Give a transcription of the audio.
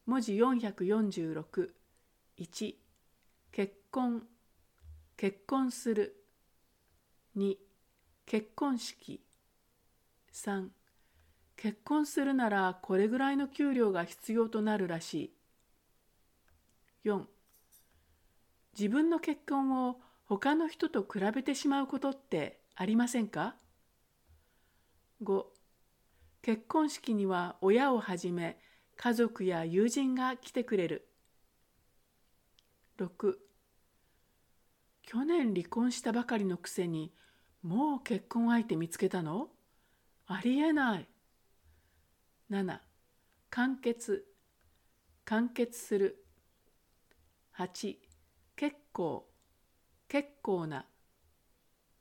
文字446。1、結婚、結婚する。2、結婚式。3、結婚するならこれぐらいの給料が必要となるらしい。4、自分の結婚を他の人と比べてしまうことってありませんか？ 5、結婚式には親をはじめ家族や友人が来てくれる。6、去年離婚したばかりのくせにもう結婚相手見つけたの？ありえない。7、完結、完結する。8、結構、結構な。